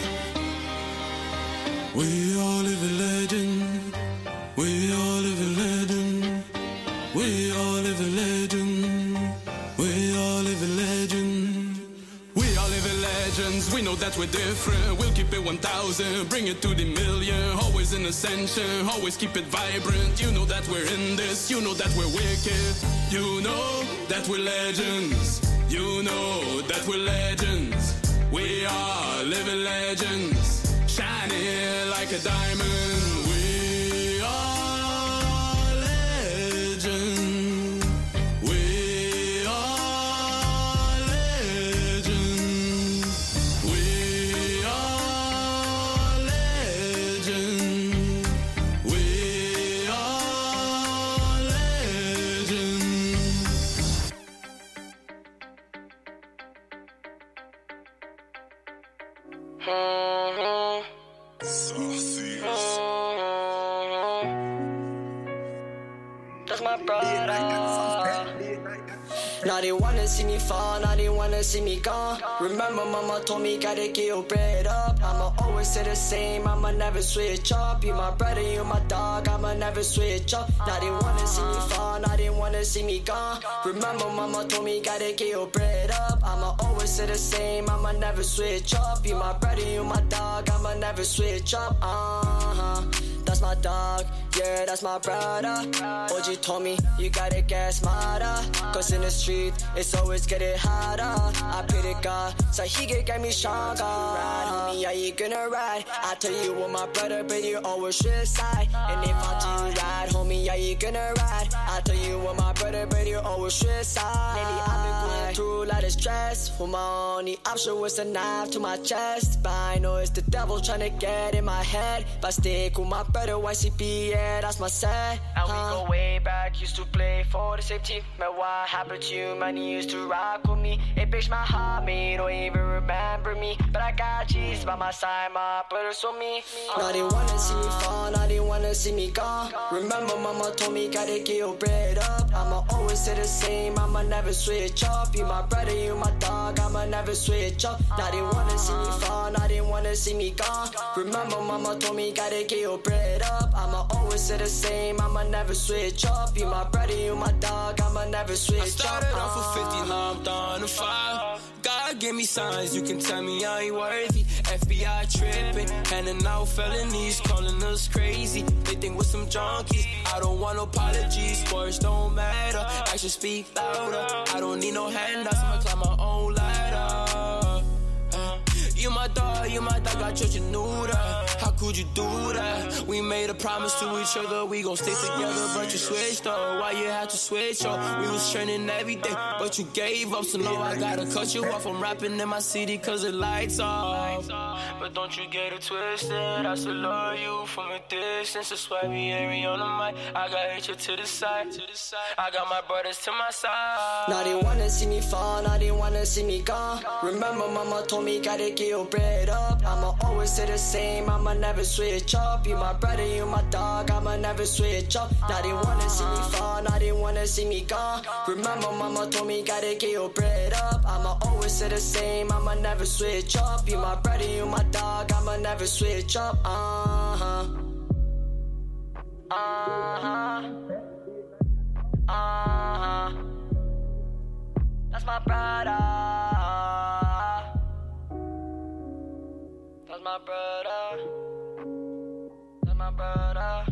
We all live a legend. We all live a legend. We all live a legend. We all live a legend. We all live in legends. We know that we're different. We'll keep it 1,000, bring it to the million. Always in ascension, always keep it vibrant. You know that we're in this. You know that we're wicked. You know that we're legends. You know that we're legends. We are living legends, shining like a diamond. We are legends. We are legends. We are legends. We are legends. That's my brother. Now they wanna see me fall, now they wanna see me gone. Remember mama told me gotta get your bread up. I'ma always say the same, I'ma never switch up. You my brother, you my dog, I'ma never switch up. Now they wanna see me fall, now they wanna see me gone. Remember mama told me gotta get your bread up. I'ma always say the same, I'ma never switch up. You my brother, you my dog, I'ma never switch up. That's my dog, yeah, that's my brother. OG told me, you gotta get smarter. Cause in the street, it's always getting harder. I pray to God, so he can get me stronger. Ride, homie, are you gonna ride? I tell you what, my brother, but you always should side. And if I tell you ride, homie, are you gonna ride? I tell you what, my brother, but you always should side. Lately, I've been going through a lot of stress. For my only option was a knife to my chest. But I know it's the devil trying to get in my head. But stick with my brother, YCP, yeah, that's my set. And we go way back, used to play for the same team. Man, what happened to you, man, you used to rock with me. It breaks my heart, man, you don't even remember me. But I got G's by my side, my brothers with me. Now they wanna see me fall, now they wanna see me gone. Remember mama told me gotta get your bread up. I'ma always say the same, I'ma never switch up. You my brother, you my dog, I'ma never switch up. Now they wanna see me fall, now they wanna see me gone. Remember mama told me gotta get your bread up. I'ma always say the same, I'ma never switch up. You my brother, you my dog, I'ma never switch up. I started off with 50, hopped on a 5. God give me signs, you can tell me I ain't worthy. FBI tripping, handing out felonies, calling us crazy. They think we're some junkies. I don't want no apologies, words don't matter. Actions speak louder. I don't need no handouts, I'ma climb my own ladder. You my dog, got church and knew that. How could you do that? We made a promise to each other, we gon' stay together, but you switched up. Why you had to switch up? We was training every day, but you gave up. So no, I gotta cut you off. I'm rapping in my city cause the lights off. but don't you get it twisted. I still love you from a distance. That's why we ain't on the mic. I got hatred to the side. I got my brothers to my side. Now they wanna see me fall, now they wanna see me gone. Remember mama told me gotta get your bread up. I'ma always say the same, I'ma never switch up. You my brother, you my dog, I'ma never switch up. Now they wanna see me fall, now they wanna see me gone. Remember mama told me gotta get your bread up. I'ma always say the same, I'ma never switch up. You my brother, you my dog, I'ma never switch up. That's my brother. That's my brother. That's my brother.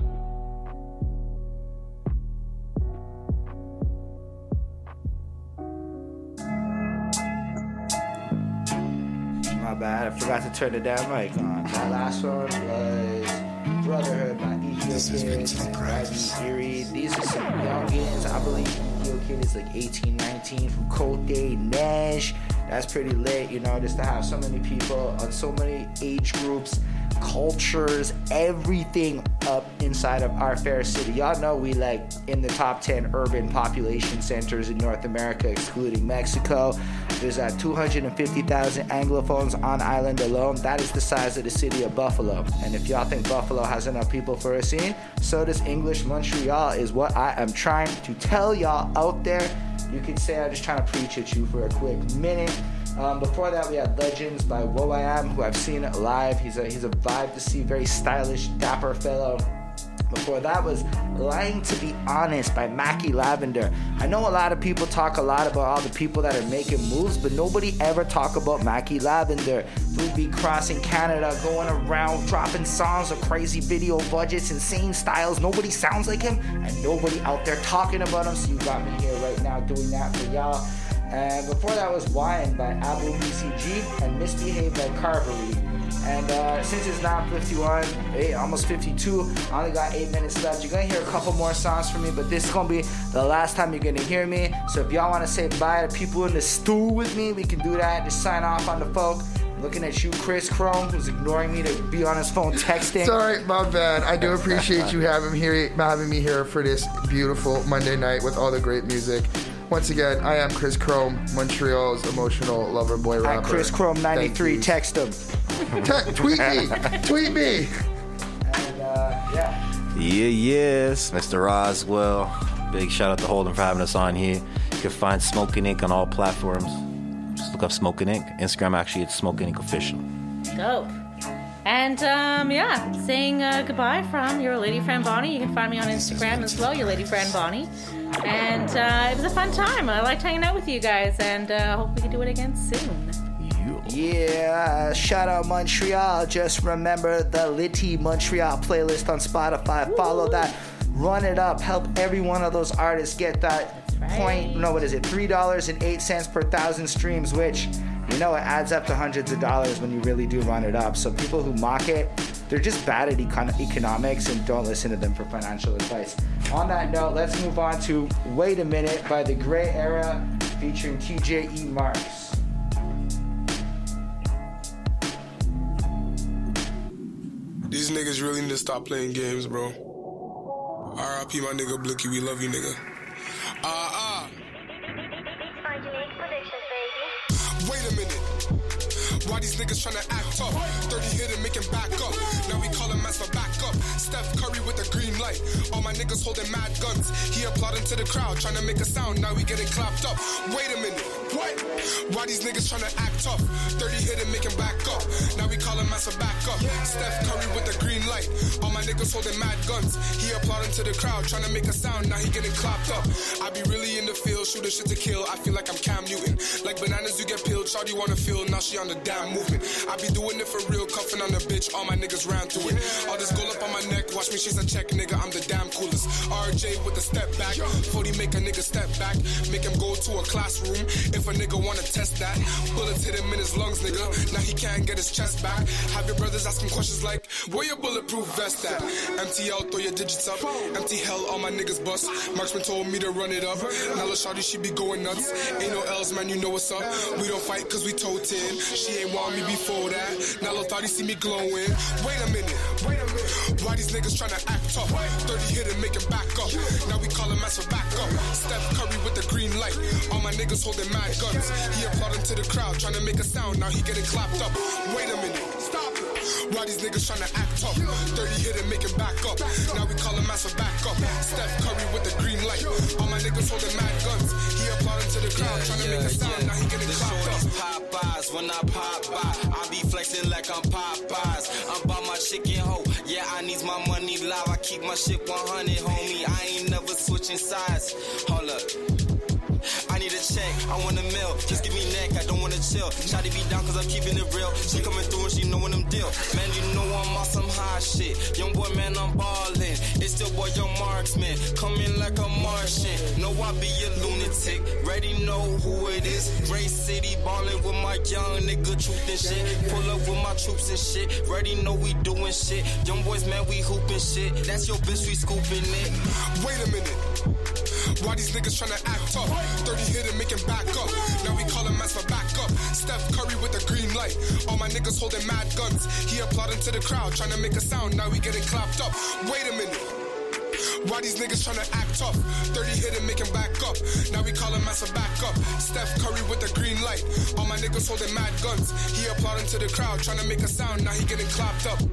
My bad, I forgot to turn the damn mic on. That last one was Brotherhood by EO Kid and Rodney Erie. These are some youngins. I believe EO Kid is like 18, 19 from Côte des Neiges. That's pretty lit, you know, just to have so many people on so many age groups, cultures, everything up inside of our fair city. Y'all know we like in the top 10 urban population centers in North America, excluding Mexico. There's 250,000 Anglophones on island alone. That is the size of the city of Buffalo. And if y'all think Buffalo has enough people for a scene, so does English Montreal, is what I am trying to tell y'all out there. You could say I'm just trying to preach at you for a quick minute. Before that, we had Legends by Will.i.am, who I've seen live. He's a vibe to see, very stylish, dapper fellow. Before that was Lying to Be Honest by Mackie Lavender. I know a lot of people talk a lot about all the people that are making moves, but nobody ever talk about Mackie Lavender. Who'd be crossing Canada, going around, dropping songs with crazy video budgets, insane styles. Nobody sounds like him, and nobody out there talking about him, so you got me here right now doing that for y'all. And before that was Wine by Abu BCG and Misbehave by Carvery. And since it's now 51, almost 52, I only got 8 minutes left. You're going to hear a couple more songs from me, but this is going to be the last time you're going to hear me. So if y'all want to say bye to people in the stew with me, we can do that. Just sign off on the folk. Looking at you, Chris Chrome, who's ignoring me to be on his phone texting. Sorry, my bad. I do appreciate you having me here for this beautiful Monday night with all the great music. Once again, I am Chris Chrome, Montreal's emotional lover boy rapper. At Chris Chrome 93, text him. Tweet me. And Yes, Mr. Roswell. Big shout out to Holden for having us on here. You can find Smoking Ink on all platforms. Just look up Smoking Ink. Instagram, actually, it's Smoking Ink Official. Dope. And saying goodbye from your lady friend Bonnie. You can find me on Instagram as well, your lady friend Bonnie. And it was a fun time. I liked hanging out with you guys, and hope we can do it again soon. Yeah, shout out Montreal. Just remember the Litty Montreal playlist on Spotify. Follow that. Run it up. Help every one of those artists get that $3.08 per 1,000 streams, which, you know, it adds up to hundreds of dollars when you really do run it up. So people who mock it, they're just bad at economics, and don't listen to them for financial advice. On that note, let's move on to Wait a Minute by The Grey Era featuring TJE Marks. These niggas really need to stop playing games, bro. R.I.P. my nigga Blicky, we love you, nigga. Wait a minute. Why these niggas tryna act up? 30 hit and make him back up. Now we call him Master Backup. Steph Curry with the green light. All my niggas holding mad guns. He applauding to the crowd, tryna make a sound. Now we getting clapped up. Wait a minute. What? Why these niggas tryna act tough? 30 hit and make him back up. Now we call him Master Backup. Steph Curry with the green light. All my niggas holding mad guns. He applauding to the crowd, tryna make a sound. Now he getting clapped up. I be really in the field, shooting shit to kill. I feel like I'm Cam Newton. Like bananas, you get peeled. Shawty wanna feel, now she on the damn movement. I be doing it for real, cuffing on the bitch. All my niggas ran through it. All this gold up on my neck, watch me chase a check, nigga. I'm the damn coolest. RJ with the step back. 40 make a nigga step back. Make him go to a classroom. If a nigga nigga wanna test that. Bullets hit him in his lungs, nigga. Now he can't get his chest back. Have your brothers asking questions like, where your bulletproof vest at? Empty out, throw your digits up. Empty hell, all my niggas bust. Marksman told me to run it up. Now La Shawty, she be going nuts. Ain't no L's, man, you know what's up. We don't fight cause we toe tin. She ain't want me before that. Now La Shawty see me glowing. Wait a minute. Why these niggas tryna act tough? 30 hit and make him back up. Now we call him master back up. Steph Curry with the green light. All my niggas holding mad guns. He applauding to the crowd, trying to make a sound. Now he getting clapped up. Wait a minute, stop it. Why these niggas tryna act tough? 30 hit and make him back up. Now we call him master back up. Steph Curry with the green light. All my niggas holding mad guns. He applauding to the crowd, trying to make a sound. Now he getting clapped up. Popeyes, when I pop by, I be flexing like I'm Popeyes. I'm by my chicken hoe. Yeah, I need my money live. I keep my shit 100, homie. I ain't never switching sides. Hold up. I need a check, I want a meal. Just give me neck, I don't wanna chill. Shawty be down cause I'm keeping it real. She coming through and she knowin' them deal. Man, you know I'm on some high shit. Young boy, man, I'm ballin'. It's still boy, young marksman. Coming like a Martian. Know I be a lunatic. Ready know who it is. Gray City ballin' with my young nigga truth and shit. Pull up with my troops and shit. Ready know we doing shit. Young boys, man, we hooping shit. That's your bitch, we scooping it. Wait a minute. Why these niggas tryna act tough? 30 hit and make him back up. Now we call him mass for back up. Steph Curry with the green light. All my niggas holding mad guns. He applauding to the crowd, tryna make a sound. Now we getting clapped up. Wait a minute. Why these niggas tryna act tough? 30 hit and make him back up. Now we call him mass for back up. Steph Curry with the green light. All my niggas holding mad guns. He applauding to the crowd, tryna make a sound. Now he getting clapped up.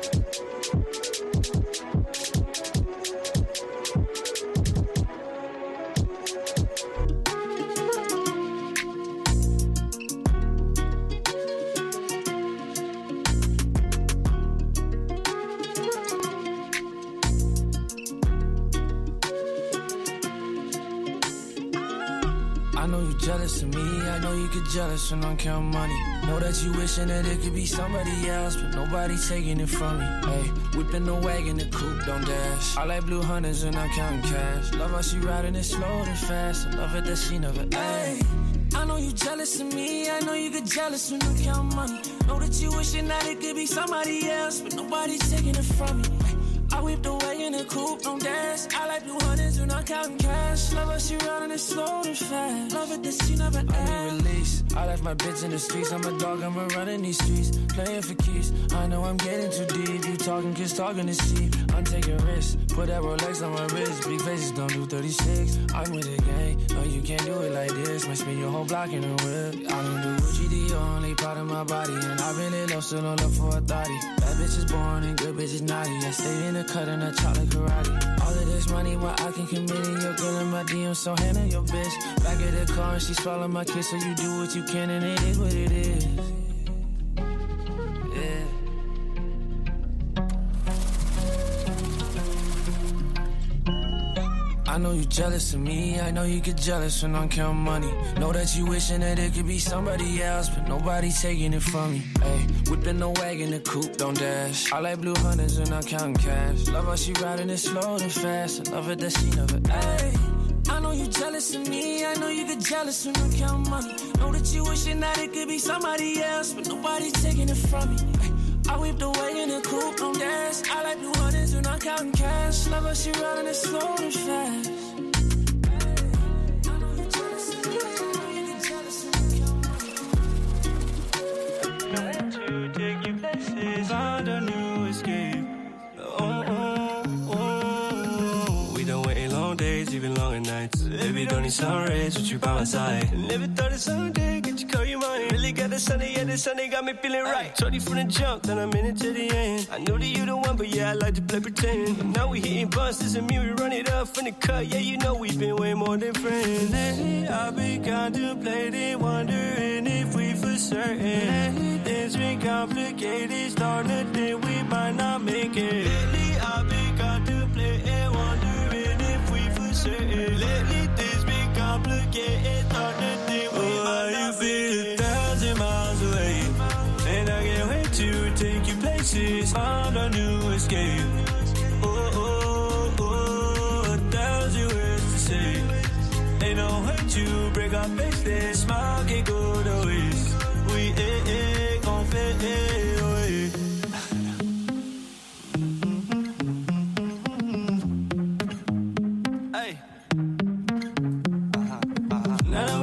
Jealous of me, I know you get jealous when I'm counting money. Know that you wishing that it could be somebody else, but nobody taking it from me. Hey, whipping the wagon, the coupe don't dash. I like blue hunters when I'm counting cash. Love how she riding it slow and fast. I love it that she never. Hey, I know you jealous of me, I know you get jealous when I'm counting money. Know that you wishing that it could be somebody else, but nobody's taking it from me. Hey, I whip the wagon, the coupe don't dash. I like blue hunters when I'm counting cash. Love how she riding it slow and fast. Love it that she never asked. I need release. I left my bitch in the streets. I'm a dog, I'm a running these streets. Playing for keys. I know I'm getting too deep. You talking, kids talking is cheap. I'm taking risks. Put that Rolex on my wrist. Big faces don't do 36. I'm with the gang. No, you can't do it like this. Might spin your whole block in a whip. I don't do Gucci, the only part of my body. And I've been in love, still on love for a thotty. Bad bitch is born and good bitch is naughty. I stay in the cut and I chop like karate. All of this money, why I can commit it. Your girl in my DM, so handle your bitch. Back of the car and she swallow my kiss. So you do what you can and it is what it is. Yeah. I know you jealous of me, I know you get jealous when I'm counting money. Know that you wishing that it could be somebody else, but nobody's taking it from me. Hey, whipping the wagon, the coupe don't dash. I like blue hunters when I'm counting cash. Love how she riding it slow and fast. I love it that she never. Hey, I know you jealous of me, I know you get jealous when I'm counting money. Know that you wishing that it could be somebody else, but nobody's taking it from me. Hey, I whip the wagon, the coupe don't dash. I like blue hunters when I'm counting cash. Love how she riding it slow and fast. Take you places, find a new escape. We done waiting long days, even longer nights. Baby, don't need sun rays with you by my side. Never thought of someday, get you call you mine. Really got the Sunday, yeah, the Sunday got me feeling right. Told you from the jump, then I'm in it to the end. I know that you the one, but yeah, I like to play pretend. And now we hitting bus, doesn't mean we run it up from the cut. Yeah, you know we've been way more than friends. Lately, I've been contemplating, wondering if we for certain. Things been complicated, starting to think we might not make it. Lately, I've been contemplating, wondering if we for certain. Lately, things been complicated, starting to think we might not make it. 1,000 miles away, and I can't wait to take you places. Found a new escape. Oh, oh, oh, 1,000 words to say. Ain't no way to break our faces. Smile,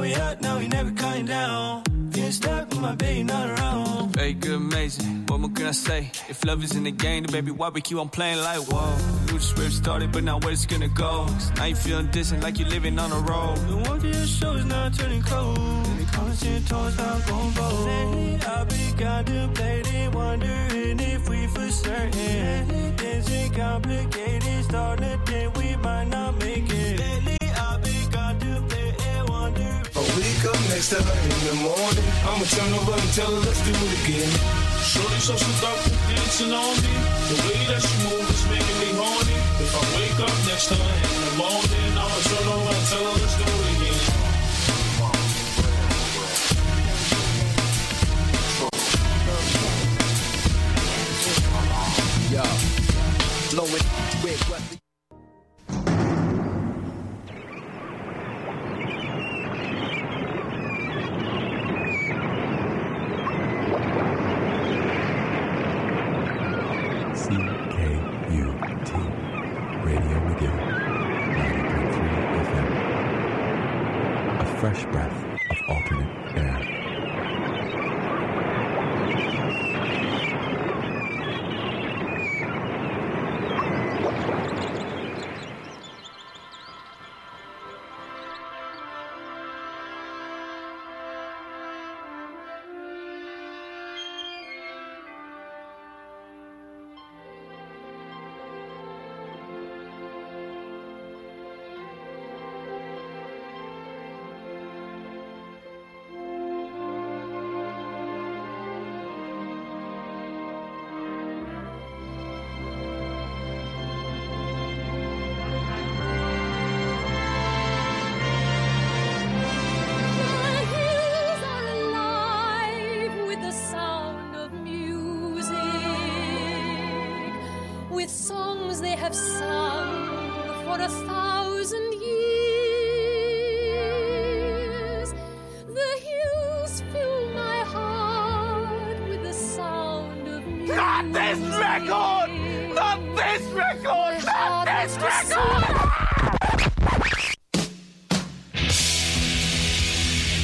we up, now we never cutting down. Getting stuck with my baby not around. Very good, amazing. What more can I say? If love is in the game, then baby, why we keep on playing like whoa? Knew just where it started, but now where's it gonna go? 'Cause now you feeling distant like you're living on a road. The one to your show is now turning cold. The constant toys now going bold. Lately I've been contemplating, wondering if we for certain. Things ain't complicated, starting to think we might not make it. Lately I've been contemplating, wondering. A week up next to her in the morning. I'ma turn over and tell her let's do it again. Shorty so seductive, dancing on me. The way that she moves is making me horny. If I wake up next to her in the morning, I'ma turn over and tell her let's do it again. Yo, blowing with what the CKUT Radio McGill 90.3 FM. A fresh breath of alternate air. With songs they have sung for 1,000 years. The hills fill my heart with the sound of music. Not this record! Not this record! Not this record!